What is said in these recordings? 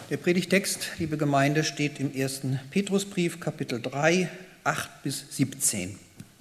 Der Predigtext, liebe Gemeinde, steht im 1. Petrusbrief, Kapitel 3, 8 bis 17.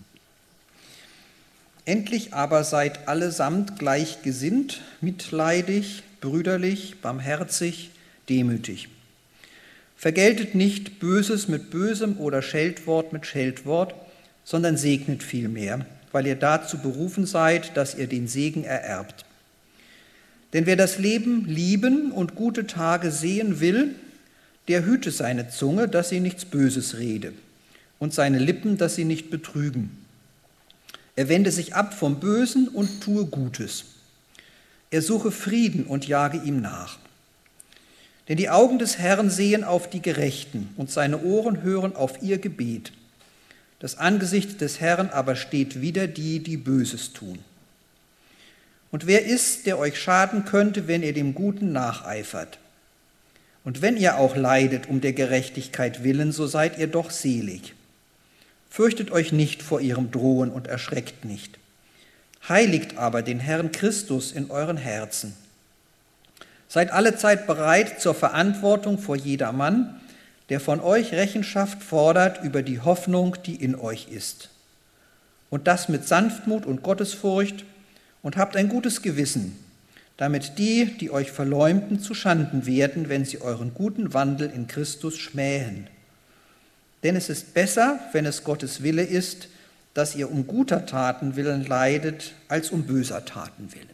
Endlich aber seid allesamt gleichgesinnt, mitleidig, brüderlich, barmherzig, demütig. Vergeltet nicht Böses mit Bösem oder Scheltwort mit Scheltwort, sondern segnet vielmehr, weil ihr dazu berufen seid, dass ihr den Segen ererbt. Denn wer das Leben lieben und gute Tage sehen will, der hüte seine Zunge, dass sie nichts Böses rede, und seine Lippen, dass sie nicht betrügen. Er wende sich ab vom Bösen und tue Gutes. Er suche Frieden und jage ihm nach. Denn die Augen des Herrn sehen auf die Gerechten und seine Ohren hören auf ihr Gebet. Das Angesicht des Herrn aber steht wider die, die Böses tun. Und wer ist, der euch schaden könnte, wenn ihr dem Guten nacheifert? Und wenn ihr auch leidet um der Gerechtigkeit willen, so seid ihr doch selig. Fürchtet euch nicht vor ihrem Drohen und erschreckt nicht. Heiligt aber den Herrn Christus in euren Herzen. Seid allezeit bereit zur Verantwortung vor jedermann, der von euch Rechenschaft fordert über die Hoffnung, die in euch ist. Und das mit Sanftmut und Gottesfurcht, und habt ein gutes Gewissen, damit die, die euch verleumden, zu Schanden werden, wenn sie euren guten Wandel in Christus schmähen. Denn es ist besser, wenn es Gottes Wille ist, dass ihr um guter Taten willen leidet, als um böser Taten willen.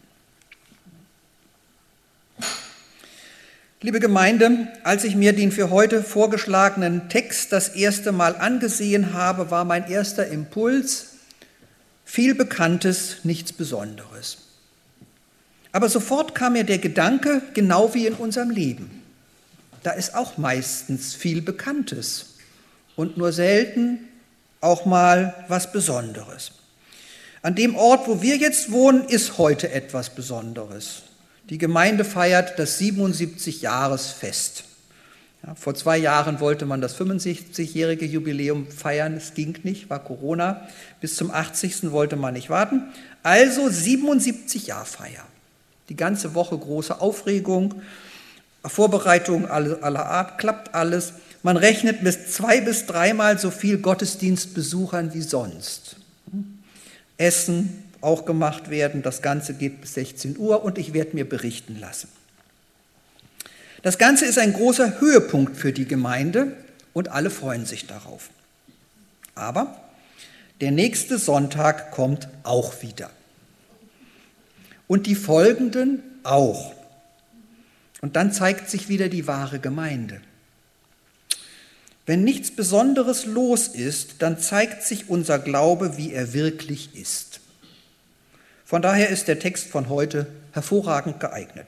Liebe Gemeinde, als ich mir den für heute vorgeschlagenen Text das erste Mal angesehen habe, war mein erster Impuls: viel Bekanntes, nichts Besonderes. Aber sofort kam mir der Gedanke, genau wie in unserem Leben. Da ist auch meistens viel Bekanntes und nur selten auch mal was Besonderes. An dem Ort, wo wir jetzt wohnen, ist heute etwas Besonderes. Die Gemeinde feiert das 77-Jahresfest. Ja, vor 2 Jahren wollte man das 65-jährige Jubiläum feiern, es ging nicht, war Corona. Bis zum 80. wollte man nicht warten. Also 77-Jahr-Feier. Die ganze Woche große Aufregung, Vorbereitungen aller Art, klappt alles. Man rechnet mit 2- bis 3-mal so viel Gottesdienstbesuchern wie sonst. Essen auch gemacht werden, das Ganze geht bis 16 Uhr und ich werde mir berichten lassen. Das Ganze ist ein großer Höhepunkt für die Gemeinde und alle freuen sich darauf. Aber der nächste Sonntag kommt auch wieder. Und die folgenden auch. Und dann zeigt sich wieder die wahre Gemeinde. Wenn nichts Besonderes los ist, dann zeigt sich unser Glaube, wie er wirklich ist. Von daher ist der Text von heute hervorragend geeignet.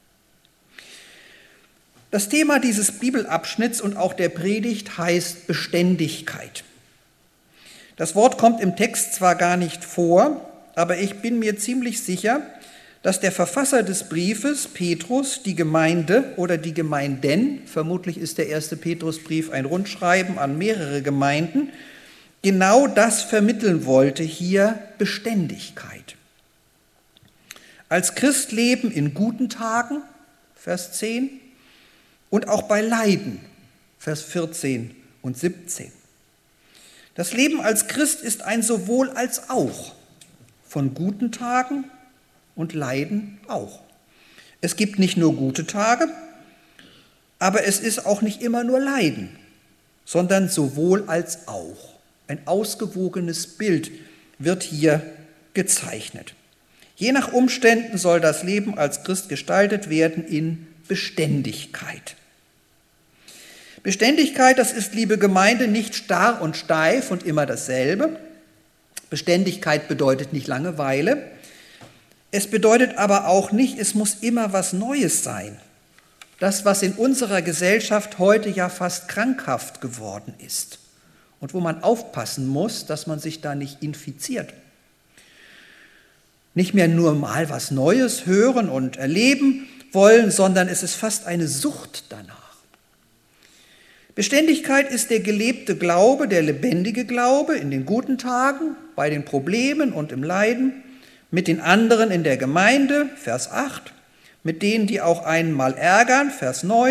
Das Thema dieses Bibelabschnitts und auch der Predigt heißt Beständigkeit. Das Wort kommt im Text zwar gar nicht vor, aber ich bin mir ziemlich sicher, dass der Verfasser des Briefes, Petrus, die Gemeinde oder die Gemeinden, vermutlich ist der 1. Petrusbrief ein Rundschreiben an mehrere Gemeinden, genau das vermitteln wollte, hier Beständigkeit. Als Christ leben in guten Tagen, Vers 10, und auch bei Leiden, Vers 14 und 17. Das Leben als Christ ist ein sowohl als auch, von guten Tagen und Leiden auch. Es gibt nicht nur gute Tage, aber es ist auch nicht immer nur Leiden, sondern sowohl als auch. Ein ausgewogenes Bild wird hier gezeichnet. Je nach Umständen soll das Leben als Christ gestaltet werden in Beständigkeit. Beständigkeit, das ist, liebe Gemeinde, nicht starr und steif und immer dasselbe. Beständigkeit bedeutet nicht Langeweile. Es bedeutet aber auch nicht, es muss immer was Neues sein. Das, was in unserer Gesellschaft heute ja fast krankhaft geworden ist und wo man aufpassen muss, dass man sich da nicht infiziert. Nicht mehr nur mal was Neues hören und erleben wollen, sondern es ist fast eine Sucht danach. Beständigkeit ist der gelebte Glaube, der lebendige Glaube in den guten Tagen, bei den Problemen und im Leiden, mit den anderen in der Gemeinde, Vers 8, mit denen, die auch einen mal ärgern, Vers 9,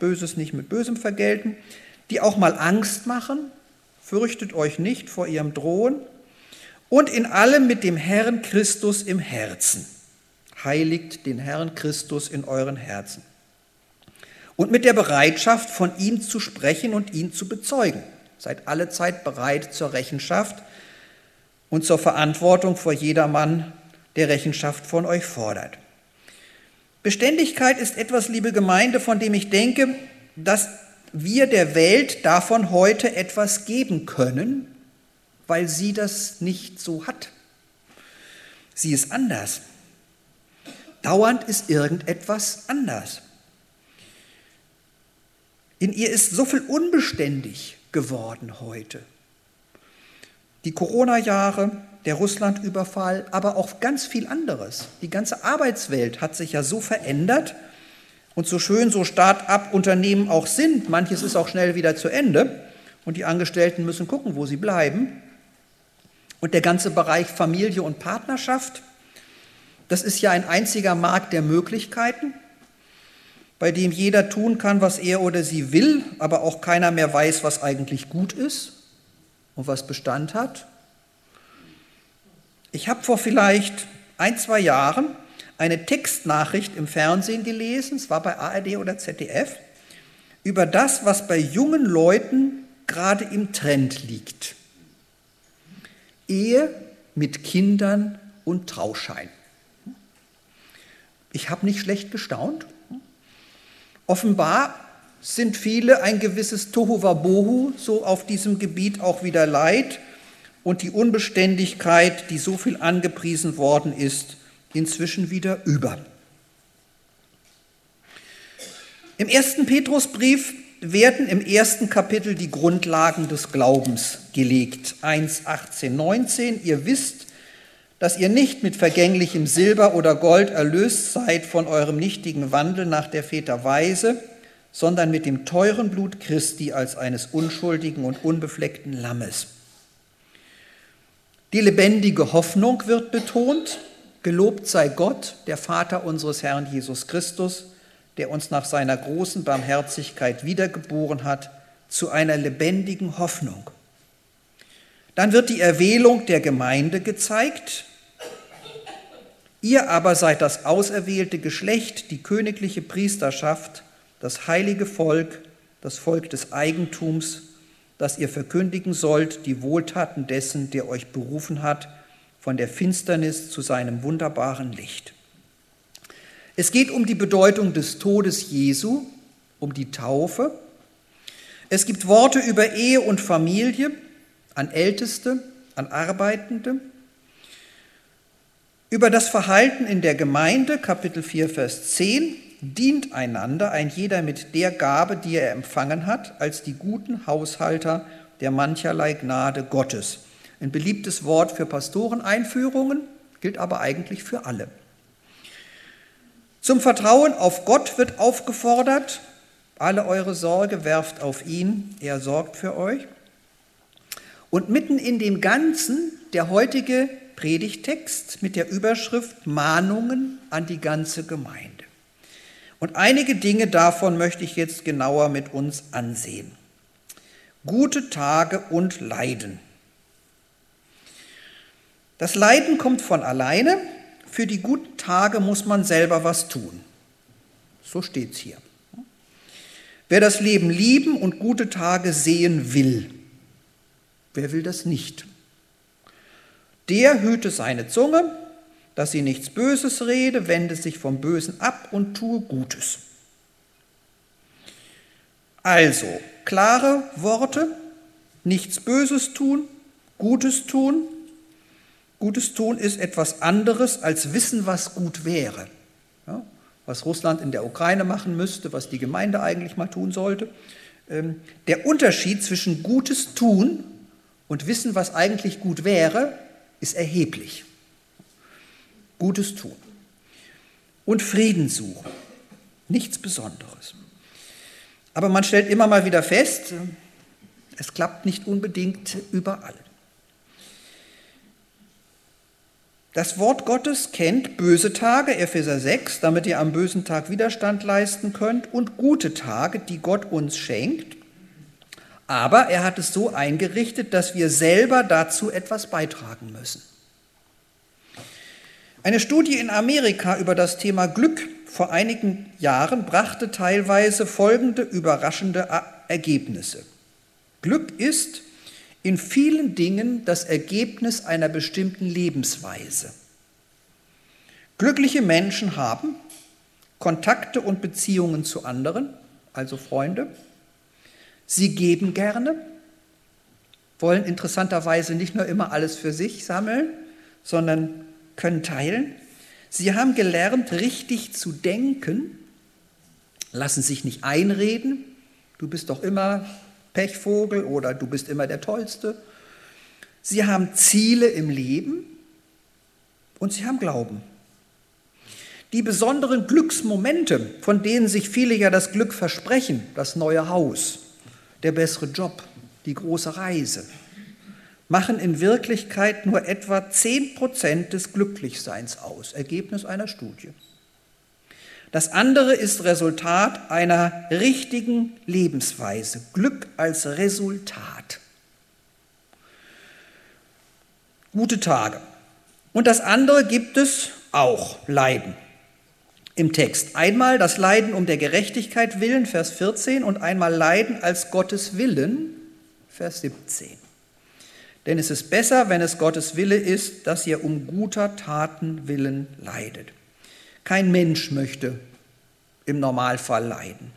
Böses nicht mit Bösem vergelten, die auch mal Angst machen, fürchtet euch nicht vor ihrem Drohen, und in allem mit dem Herrn Christus im Herzen. Heiligt den Herrn Christus in euren Herzen. Und mit der Bereitschaft, von ihm zu sprechen und ihn zu bezeugen. Seid allezeit bereit zur Rechenschaft und zur Verantwortung vor jedermann, der Rechenschaft von euch fordert. Beständigkeit ist etwas, liebe Gemeinde, von dem ich denke, dass wir der Welt davon heute etwas geben können, weil sie das nicht so hat. Sie ist anders. Dauernd ist irgendetwas anders. In ihr ist so viel unbeständig geworden heute. Die Corona-Jahre, der Russland-Überfall, aber auch ganz viel anderes. Die ganze Arbeitswelt hat sich ja so verändert und so schön so Start-up-Unternehmen auch sind. Manches ist auch schnell wieder zu Ende und die Angestellten müssen gucken, wo sie bleiben. Und der ganze Bereich Familie und Partnerschaft, das ist ja ein einziger Markt der Möglichkeiten, bei dem jeder tun kann, was er oder sie will, aber auch keiner mehr weiß, was eigentlich gut ist und was Bestand hat. Ich habe vor vielleicht 1-2 Jahren eine Textnachricht im Fernsehen gelesen, es war bei ARD oder ZDF, über das, was bei jungen Leuten gerade im Trend liegt. Ehe mit Kindern und Trauschein. Ich habe nicht schlecht gestaunt. Offenbar sind viele ein gewisses Tohuwabohu so auf diesem Gebiet auch wieder leid und die Unbeständigkeit, die so viel angepriesen worden ist, inzwischen wieder über. Im 1. Petrusbrief werden im 1. Kapitel die Grundlagen des Glaubens gelegt. 1, 18, 19. Ihr wisst, dass ihr nicht mit vergänglichem Silber oder Gold erlöst seid von eurem nichtigen Wandel nach der Väter Weise, sondern mit dem teuren Blut Christi als eines unschuldigen und unbefleckten Lammes. Die lebendige Hoffnung wird betont. Gelobt sei Gott, der Vater unseres Herrn Jesus Christus, der uns nach seiner großen Barmherzigkeit wiedergeboren hat, zu einer lebendigen Hoffnung. Dann wird die Erwählung der Gemeinde gezeigt. Ihr aber seid das auserwählte Geschlecht, die königliche Priesterschaft, das heilige Volk, das Volk des Eigentums, das ihr verkündigen sollt, die Wohltaten dessen, der euch berufen hat, von der Finsternis zu seinem wunderbaren Licht. Es geht um die Bedeutung des Todes Jesu, um die Taufe. Es gibt Worte über Ehe und Familie an Älteste, an Arbeitende. Über das Verhalten in der Gemeinde, Kapitel 4, Vers 10, dient einander ein jeder mit der Gabe, die er empfangen hat, als die guten Haushalter der mancherlei Gnade Gottes. Ein beliebtes Wort für Pastoreneinführungen, gilt aber eigentlich für alle. Zum Vertrauen auf Gott wird aufgefordert, alle eure Sorge werft auf ihn, er sorgt für euch. Und mitten in dem Ganzen der heutige Predigttext mit der Überschrift Mahnungen an die ganze Gemeinde. Und einige Dinge davon möchte ich jetzt genauer mit uns ansehen. Gute Tage und Leiden. Das Leiden kommt von alleine. Für die guten Tage muss man selber was tun. So steht es hier. Wer das Leben lieben und gute Tage sehen will, wer will das nicht? Der hüte seine Zunge, dass sie nichts Böses rede, wende sich vom Bösen ab und tue Gutes. Also, klare Worte, nichts Böses tun, Gutes tun. Gutes tun ist etwas anderes als wissen, was gut wäre. Ja, was Russland in der Ukraine machen müsste, was die Gemeinde eigentlich mal tun sollte. Der Unterschied zwischen Gutes tun und wissen, was eigentlich gut wäre, ist erheblich. Gutes tun. Und Frieden suchen. Nichts Besonderes. Aber man stellt immer mal wieder fest, es klappt nicht unbedingt überall. Das Wort Gottes kennt böse Tage, Epheser 6, damit ihr am bösen Tag Widerstand leisten könnt, und gute Tage, die Gott uns schenkt. Aber er hat es so eingerichtet, dass wir selber dazu etwas beitragen müssen. Eine Studie in Amerika über das Thema Glück vor einigen Jahren brachte teilweise folgende überraschende Ergebnisse. Glück ist in vielen Dingen das Ergebnis einer bestimmten Lebensweise. Glückliche Menschen haben Kontakte und Beziehungen zu anderen, also Freunde. Sie geben gerne, wollen interessanterweise nicht nur immer alles für sich sammeln, sondern können teilen. Sie haben gelernt, richtig zu denken, lassen sich nicht einreden, du bist doch immer Pechvogel oder du bist immer der Tollste. Sie haben Ziele im Leben und sie haben Glauben. Die besonderen Glücksmomente, von denen sich viele ja das Glück versprechen, das neue Haus, der bessere Job, die große Reise, machen in Wirklichkeit nur etwa 10% des Glücklichseins aus, Ergebnis einer Studie. Das andere ist Resultat einer richtigen Lebensweise, Glück als Resultat. Gute Tage. Und das andere gibt es auch, Leiden. Im Text. Einmal das Leiden um der Gerechtigkeit willen, Vers 14, und einmal Leiden als Gottes Willen, Vers 17. Denn es ist besser, wenn es Gottes Wille ist, dass ihr um guter Taten willen leidet. Kein Mensch möchte im Normalfall leiden.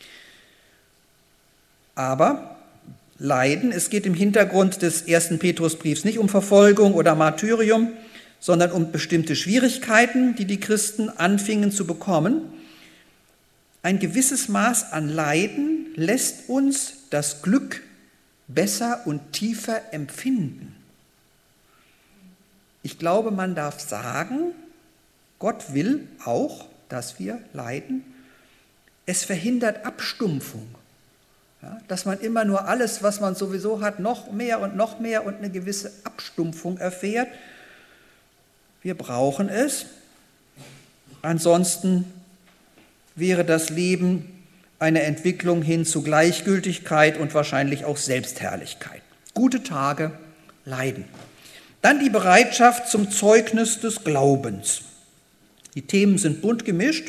Aber Leiden, es geht im Hintergrund des 1. Petrusbriefs nicht um Verfolgung oder Martyrium, sondern um bestimmte Schwierigkeiten, die die Christen anfingen zu bekommen. Ein gewisses Maß an Leiden lässt uns das Glück besser und tiefer empfinden. Ich glaube, man darf sagen, Gott will auch, dass wir leiden. Es verhindert Abstumpfung, ja, dass man immer nur alles, was man sowieso hat, noch mehr und eine gewisse Abstumpfung erfährt. Wir brauchen es. Ansonsten wäre das Leben eine Entwicklung hin zu Gleichgültigkeit und wahrscheinlich auch Selbstherrlichkeit. Gute Tage, Leiden. Dann die Bereitschaft zum Zeugnis des Glaubens. Die Themen sind bunt gemischt.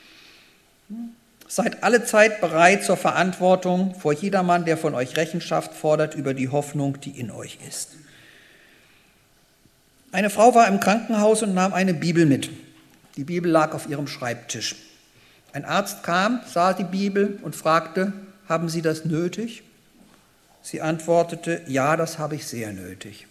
Seid alle Zeit bereit zur Verantwortung vor jedermann, der von euch Rechenschaft fordert über die Hoffnung, die in euch ist. Eine Frau war im Krankenhaus und nahm eine Bibel mit. Die Bibel lag auf ihrem Schreibtisch. Ein Arzt kam, sah die Bibel und fragte, haben Sie das nötig? Sie antwortete, ja, das habe ich sehr nötig.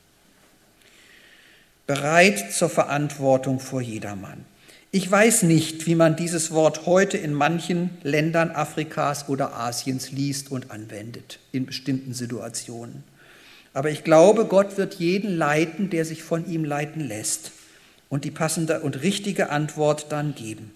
Bereit zur Verantwortung vor jedermann. Ich weiß nicht, wie man dieses Wort heute in manchen Ländern Afrikas oder Asiens liest und anwendet, in bestimmten Situationen. Aber ich glaube, Gott wird jeden leiten, der sich von ihm leiten lässt und die passende und richtige Antwort dann geben.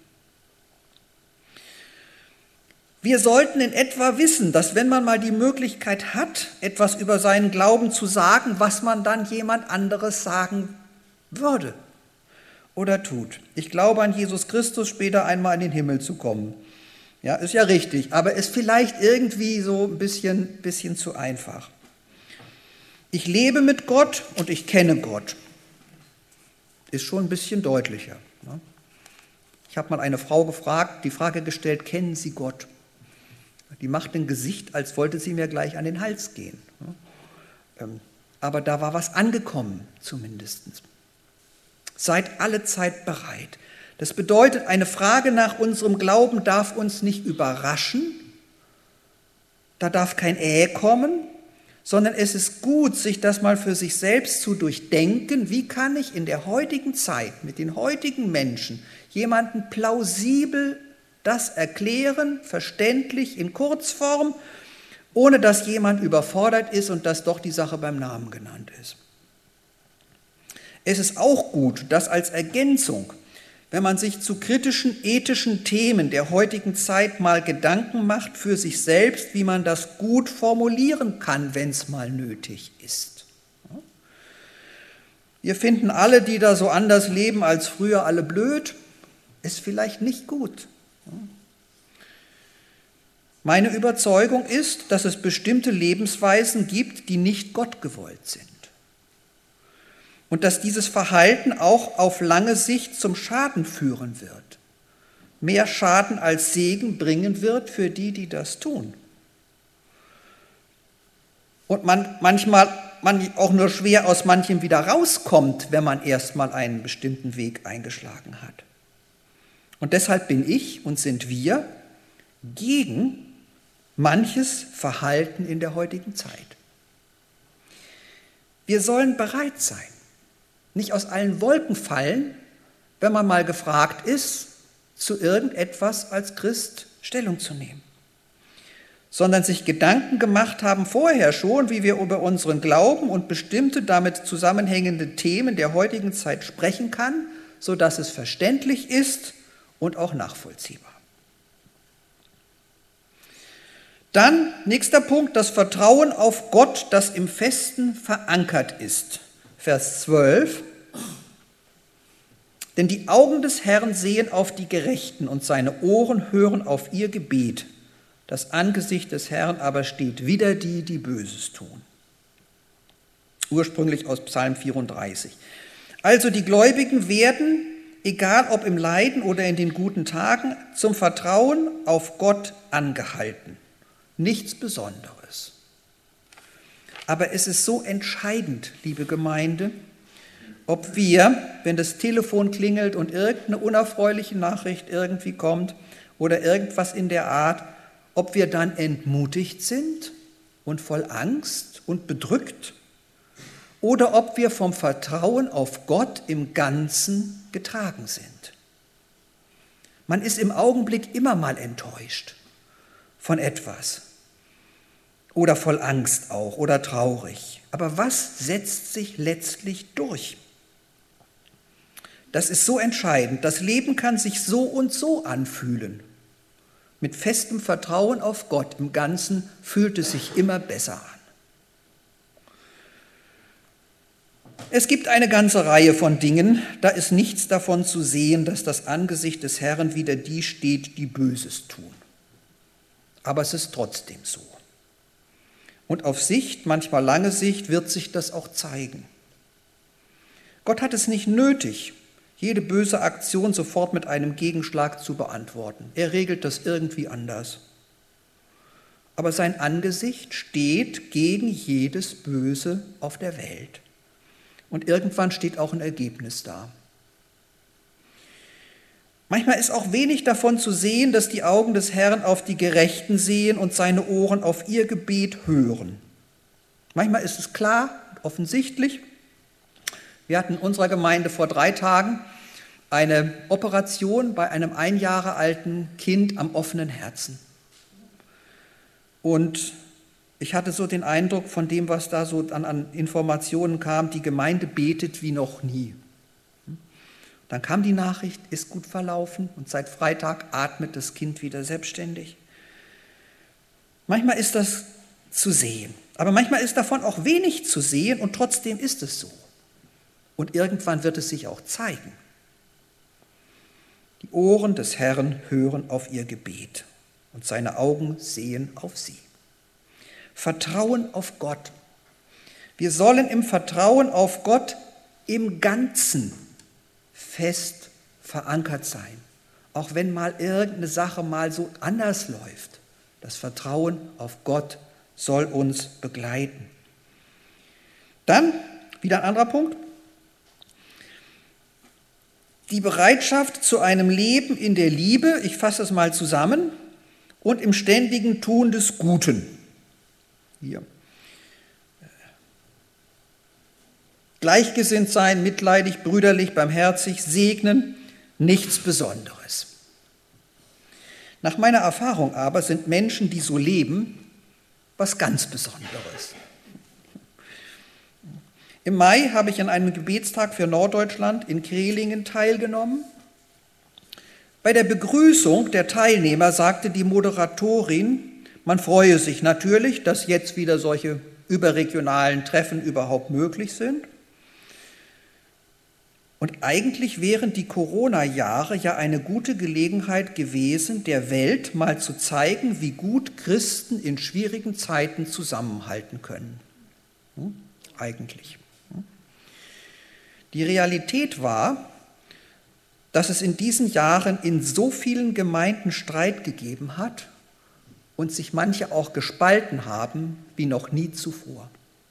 Wir sollten in etwa wissen, dass wenn man mal die Möglichkeit hat, etwas über seinen Glauben zu sagen, was man dann jemand anderes sagen würde oder tut. Ich glaube an Jesus Christus, später einmal in den Himmel zu kommen. Ja, ist ja richtig, aber ist vielleicht irgendwie so ein bisschen zu einfach. Ich lebe mit Gott und ich kenne Gott. Ist schon ein bisschen deutlicher. Ich habe mal eine Frau gefragt, die Frage gestellt, kennen Sie Gott? Die macht ein Gesicht, als wollte sie mir gleich an den Hals gehen. Aber da war was angekommen, zumindest. Seid alle Zeit bereit. Das bedeutet, eine Frage nach unserem Glauben darf uns nicht überraschen. Da darf kein kommen, sondern es ist gut, sich das mal für sich selbst zu durchdenken. Wie kann ich in der heutigen Zeit mit den heutigen Menschen jemanden plausibel das erklären, verständlich, in Kurzform, ohne dass jemand überfordert ist und dass doch die Sache beim Namen genannt ist. Es ist auch gut, dass als Ergänzung, wenn man sich zu kritischen, ethischen Themen der heutigen Zeit mal Gedanken macht für sich selbst, wie man das gut formulieren kann, wenn es mal nötig ist. Wir finden alle, die da so anders leben als früher, alle blöd. Ist vielleicht nicht gut. Meine Überzeugung ist, dass es bestimmte Lebensweisen gibt, die nicht Gott gewollt sind. Und dass dieses Verhalten auch auf lange Sicht zum Schaden führen wird. Mehr Schaden als Segen bringen wird für die, die das tun. Und manchmal auch nur schwer aus manchem wieder rauskommt, wenn man erstmal einen bestimmten Weg eingeschlagen hat. Und deshalb bin ich und sind wir gegen manches Verhalten in der heutigen Zeit. Wir sollen bereit sein, nicht aus allen Wolken fallen, wenn man mal gefragt ist, zu irgendetwas als Christ Stellung zu nehmen, sondern sich Gedanken gemacht haben vorher schon, wie wir über unseren Glauben und bestimmte damit zusammenhängende Themen der heutigen Zeit sprechen kann, sodass es verständlich ist und auch nachvollziehbar. Dann, nächster Punkt, das Vertrauen auf Gott, das im Festen verankert ist. Vers 12. Denn die Augen des Herrn sehen auf die Gerechten und seine Ohren hören auf ihr Gebet. Das Angesicht des Herrn aber steht wider die, die Böses tun. Ursprünglich aus Psalm 34. Also die Gläubigen werden, egal ob im Leiden oder in den guten Tagen, zum Vertrauen auf Gott angehalten. Nichts Besonderes. Aber es ist so entscheidend, liebe Gemeinde, ob wir, wenn das Telefon klingelt und irgendeine unerfreuliche Nachricht irgendwie kommt oder irgendwas in der Art, ob wir dann entmutigt sind und voll Angst und bedrückt oder ob wir vom Vertrauen auf Gott im Ganzen getragen sind. Man ist im Augenblick immer mal enttäuscht von etwas oder voll Angst auch oder traurig. Aber was setzt sich letztlich durch? Das ist so entscheidend. Das Leben kann sich so und so anfühlen. Mit festem Vertrauen auf Gott im Ganzen fühlt es sich immer besser an. Es gibt eine ganze Reihe von Dingen, da ist nichts davon zu sehen, dass das Angesicht des Herrn wider die steht, die Böses tun. Aber es ist trotzdem so. Und auf Sicht, manchmal lange Sicht, wird sich das auch zeigen. Gott hat es nicht nötig, jede böse Aktion sofort mit einem Gegenschlag zu beantworten. Er regelt das irgendwie anders. Aber sein Angesicht steht gegen jedes Böse auf der Welt. Und irgendwann steht auch ein Ergebnis da. Manchmal ist auch wenig davon zu sehen, dass die Augen des Herrn auf die Gerechten sehen und seine Ohren auf ihr Gebet hören. Manchmal ist es klar, offensichtlich. Wir hatten in unserer Gemeinde vor 3 Tagen eine Operation bei einem 1 Jahre alten Kind am offenen Herzen. Und ich hatte so den Eindruck von dem, was da so an Informationen kam, die Gemeinde betet wie noch nie. Dann kam die Nachricht, ist gut verlaufen und seit Freitag atmet das Kind wieder selbstständig. Manchmal ist das zu sehen, aber manchmal ist davon auch wenig zu sehen und trotzdem ist es so. Und irgendwann wird es sich auch zeigen. Die Ohren des Herrn hören auf ihr Gebet und seine Augen sehen auf sie. Vertrauen auf Gott. Wir sollen im Vertrauen auf Gott im Ganzen fest verankert sein, auch wenn mal irgendeine Sache mal so anders läuft. Das Vertrauen auf Gott soll uns begleiten. Dann wieder ein anderer Punkt. Die Bereitschaft zu einem Leben in der Liebe, ich fasse es mal zusammen, und im ständigen Tun des Guten. Hier. Gleichgesinnt sein, mitleidig, brüderlich, barmherzig, segnen, nichts Besonderes. Nach meiner Erfahrung aber sind Menschen, die so leben, was ganz Besonderes. Im Mai habe ich an einem Gebetstag für Norddeutschland in Krehlingen teilgenommen. Bei der Begrüßung der Teilnehmer sagte die Moderatorin, man freue sich natürlich, dass jetzt wieder solche überregionalen Treffen überhaupt möglich sind. Und eigentlich wären die Corona-Jahre ja eine gute Gelegenheit gewesen, der Welt mal zu zeigen, wie gut Christen in schwierigen Zeiten zusammenhalten können. Eigentlich. Die Realität war, dass es in diesen Jahren in so vielen Gemeinden Streit gegeben hat und sich manche auch gespalten haben wie noch nie zuvor.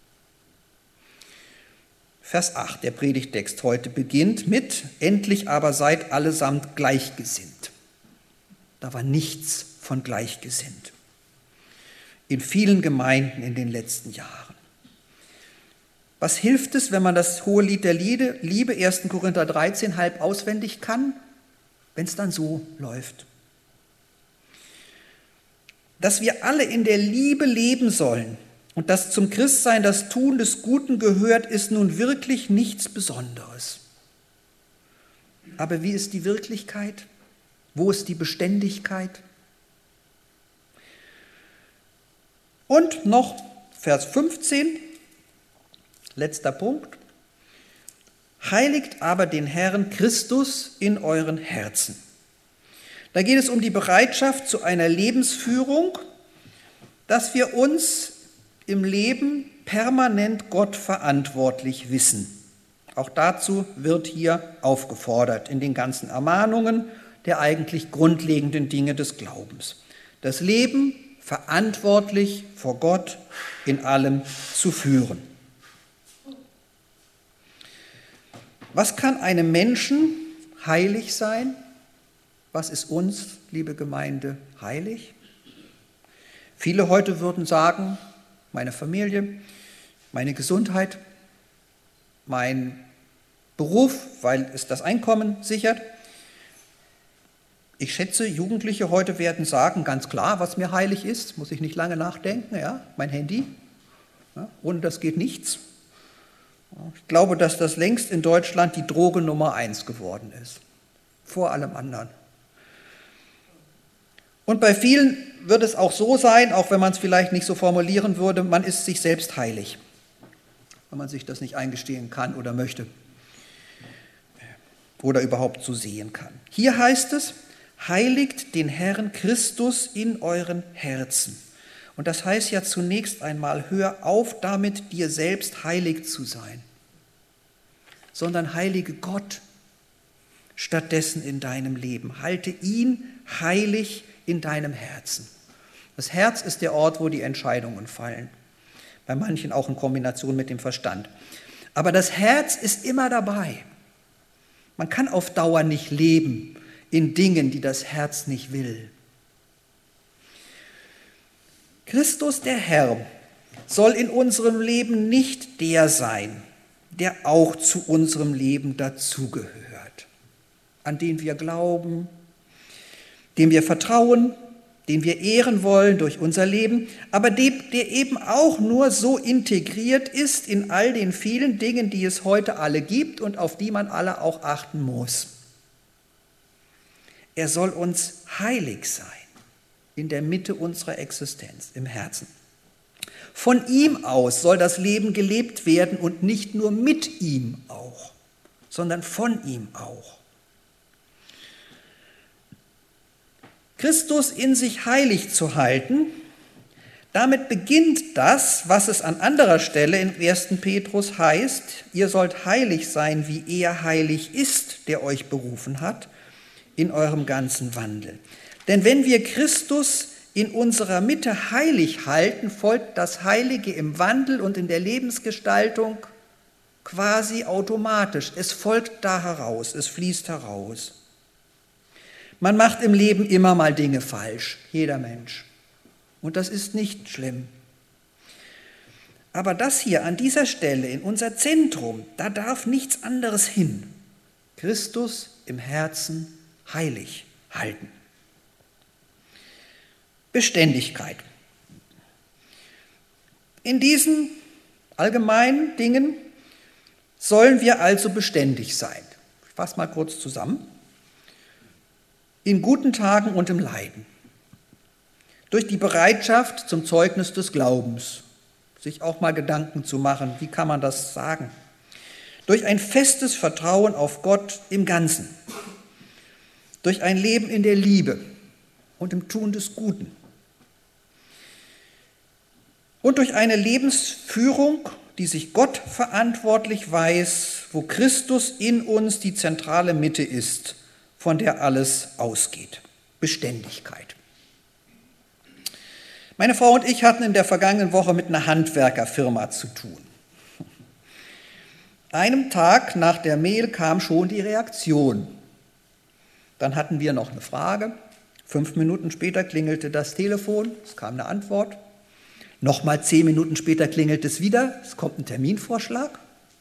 Vers 8, der Predigtext heute beginnt mit: Endlich aber seid allesamt gleichgesinnt. Da war nichts von gleichgesinnt. In vielen Gemeinden in den letzten Jahren. Was hilft es, wenn man das hohe Lied der Liebe, 1. Korinther 13, halb auswendig kann, wenn es dann so läuft? Dass wir alle in der Liebe leben sollen und dass zum Christsein das Tun des Guten gehört, ist nun wirklich nichts Besonderes. Aber wie ist die Wirklichkeit? Wo ist die Beständigkeit? Und noch Vers 15, letzter Punkt. Heiligt aber den Herrn Christus in euren Herzen. Da geht es um die Bereitschaft zu einer Lebensführung, dass wir uns im Leben permanent Gott verantwortlich wissen. Auch dazu wird hier aufgefordert in den ganzen Ermahnungen der eigentlich grundlegenden Dinge des Glaubens. Das Leben verantwortlich vor Gott in allem zu führen. Was kann einem Menschen heilig sein? Was ist uns, liebe Gemeinde, heilig? Viele heute würden sagen, meine Familie, meine Gesundheit, mein Beruf, weil es das Einkommen sichert. Ich schätze, Jugendliche heute werden sagen, ganz klar, was mir heilig ist, muss ich nicht lange nachdenken, ja, mein Handy, ja, ohne das geht nichts. Ich glaube, dass das längst in Deutschland die Droge Nummer 1 geworden ist, vor allem anderen. Und bei vielen wird es auch so sein, auch wenn man es vielleicht nicht so formulieren würde, man ist sich selbst heilig, wenn man sich das nicht eingestehen kann oder möchte oder überhaupt so sehen kann. Hier heißt es, heiligt den Herrn Christus in euren Herzen. Und das heißt ja zunächst einmal, hör auf damit, dir selbst heilig zu sein, sondern heilige Gott stattdessen in deinem Leben. Halte ihn heilig in deinem Herzen. Das Herz ist der Ort, wo die Entscheidungen fallen. Bei manchen auch in Kombination mit dem Verstand. Aber das Herz ist immer dabei. Man kann auf Dauer nicht leben in Dingen, die das Herz nicht will. Christus, der Herr, soll in unserem Leben nicht der sein, der auch zu unserem Leben dazugehört, an den wir glauben, dem wir vertrauen, den wir ehren wollen durch unser Leben, aber der eben auch nur so integriert ist in all den vielen Dingen, die es heute alle gibt und auf die man alle auch achten muss. Er soll uns heilig sein in der Mitte unserer Existenz, im Herzen. Von ihm aus soll das Leben gelebt werden und nicht nur mit ihm auch, sondern von ihm auch. Christus in sich heilig zu halten, damit beginnt das, was es an anderer Stelle in 1. Petrus heißt, ihr sollt heilig sein, wie er heilig ist, der euch berufen hat, in eurem ganzen Wandel. Denn wenn wir Christus in unserer Mitte heilig halten, folgt das Heilige im Wandel und in der Lebensgestaltung quasi automatisch. Es folgt da heraus, es fließt heraus. Man macht im Leben immer mal Dinge falsch, jeder Mensch. Und das ist nicht schlimm. Aber das hier an dieser Stelle, in unser Zentrum, da darf nichts anderes hin. Christus im Herzen heilig halten. Beständigkeit. In diesen allgemeinen Dingen sollen wir also beständig sein. Ich fasse mal kurz zusammen. In guten Tagen und im Leiden. Durch die Bereitschaft zum Zeugnis des Glaubens. Sich auch mal Gedanken zu machen, wie kann man das sagen? durch ein festes Vertrauen auf Gott im Ganzen, durch ein Leben in der Liebe und im Tun des Guten und durch eine Lebensführung, die sich Gott verantwortlich weiß, wo Christus in uns die zentrale Mitte ist, von der alles ausgeht. Beständigkeit. Meine Frau und ich hatten in der vergangenen Woche mit einer Handwerkerfirma zu tun. Einem Tag nach der Mail kam schon die Reaktion. Dann hatten wir noch eine Frage. 5 Minuten später klingelte das Telefon, es kam eine Antwort. Nochmal 10 Minuten später klingelt es wieder, es kommt ein Terminvorschlag.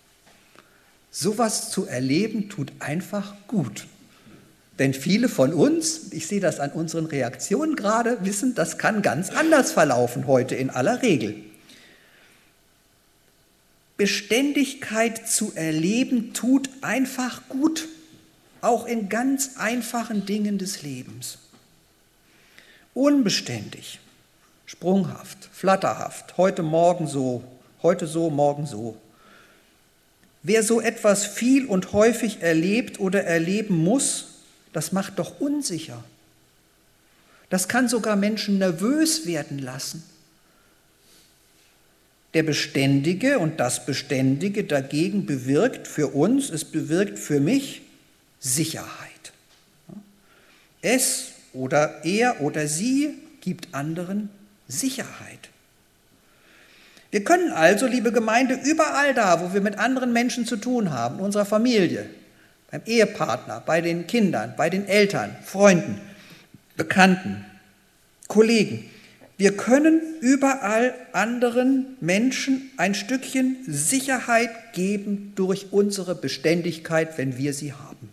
Sowas zu erleben tut einfach gut. Denn viele von uns, ich sehe das an unseren Reaktionen gerade, wissen, das kann ganz anders verlaufen heute in aller Regel. Beständigkeit zu erleben tut einfach gut, auch in ganz einfachen Dingen des Lebens. Unbeständig, sprunghaft, flatterhaft, heute morgen so, heute so, morgen so. Wer so etwas viel und häufig erlebt oder erleben muss, das macht doch unsicher. Das kann sogar Menschen nervös werden lassen. Der Beständige und das Beständige dagegen bewirkt für uns, es bewirkt für mich Sicherheit. Es oder er oder sie gibt anderen Sicherheit. Wir können also, liebe Gemeinde, überall da, wo wir mit anderen Menschen zu tun haben, in unserer Familie, beim Ehepartner, bei den Kindern, bei den Eltern, Freunden, Bekannten, Kollegen. Wir können überall anderen Menschen ein Stückchen Sicherheit geben durch unsere Beständigkeit, wenn wir sie haben.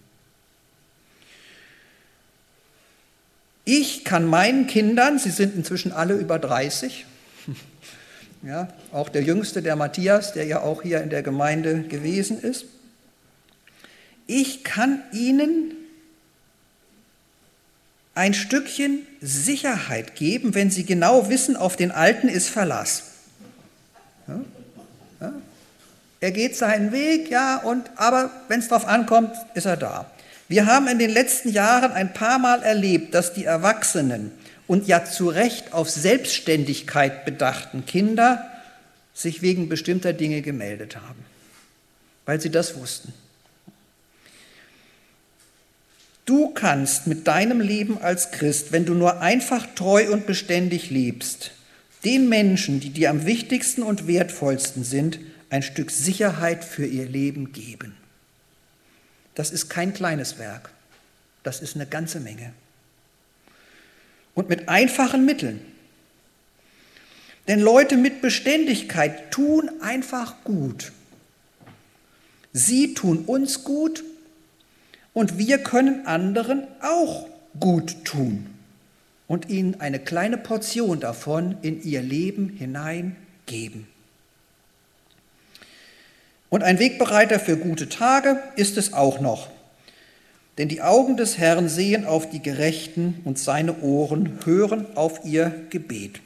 Ich kann meinen Kindern, sie sind inzwischen alle über 30, ja, auch der Jüngste, der Matthias, der ja auch hier in der Gemeinde gewesen ist, ich kann ihnen ein Stückchen Sicherheit geben, wenn sie genau wissen, auf den Alten ist Verlass. Ja? Ja? Er geht seinen Weg, ja, aber wenn es darauf ankommt, ist er da. Wir haben in den letzten Jahren ein paar Mal erlebt, dass die Erwachsenen und ja zu Recht auf Selbstständigkeit bedachten Kinder sich wegen bestimmter Dinge gemeldet haben, weil sie das wussten. Du kannst mit deinem Leben als Christ, wenn du nur einfach treu und beständig lebst, den Menschen, die dir am wichtigsten und wertvollsten sind, ein Stück Sicherheit für ihr Leben geben. Das ist kein kleines Werk, das ist eine ganze Menge. Und mit einfachen Mitteln. Denn Leute mit Beständigkeit tun einfach gut. Sie tun uns gut und wir können anderen auch gut tun und ihnen eine kleine Portion davon in ihr Leben hineingeben. Und ein Wegbereiter für gute Tage ist es auch noch. Denn die Augen des Herrn sehen auf die Gerechten und seine Ohren hören auf ihr Gebet.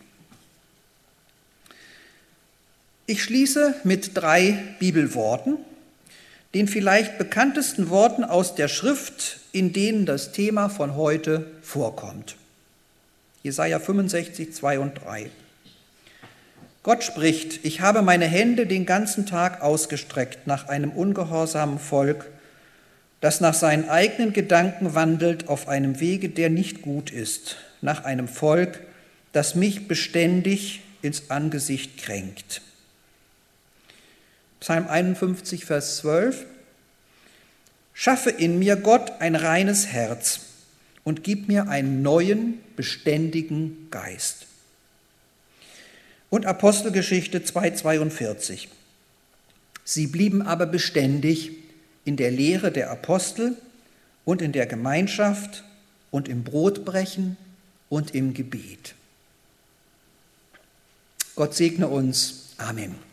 Ich schließe mit 3 Bibelworten, den vielleicht bekanntesten Worten aus der Schrift, in denen das Thema von heute vorkommt. Jesaja 65, 2 und 3. Gott spricht: Ich habe meine Hände den ganzen Tag ausgestreckt nach einem ungehorsamen Volk, das nach seinen eigenen Gedanken wandelt auf einem Wege, der nicht gut ist, nach einem Volk, das mich beständig ins Angesicht kränkt. Psalm 51, Vers 12. Schaffe in mir, Gott, ein reines Herz und gib mir einen neuen, beständigen Geist. Und Apostelgeschichte 2,42. Sie blieben aber beständig in der Lehre der Apostel und in der Gemeinschaft und im Brotbrechen und im Gebet. Gott segne uns. Amen.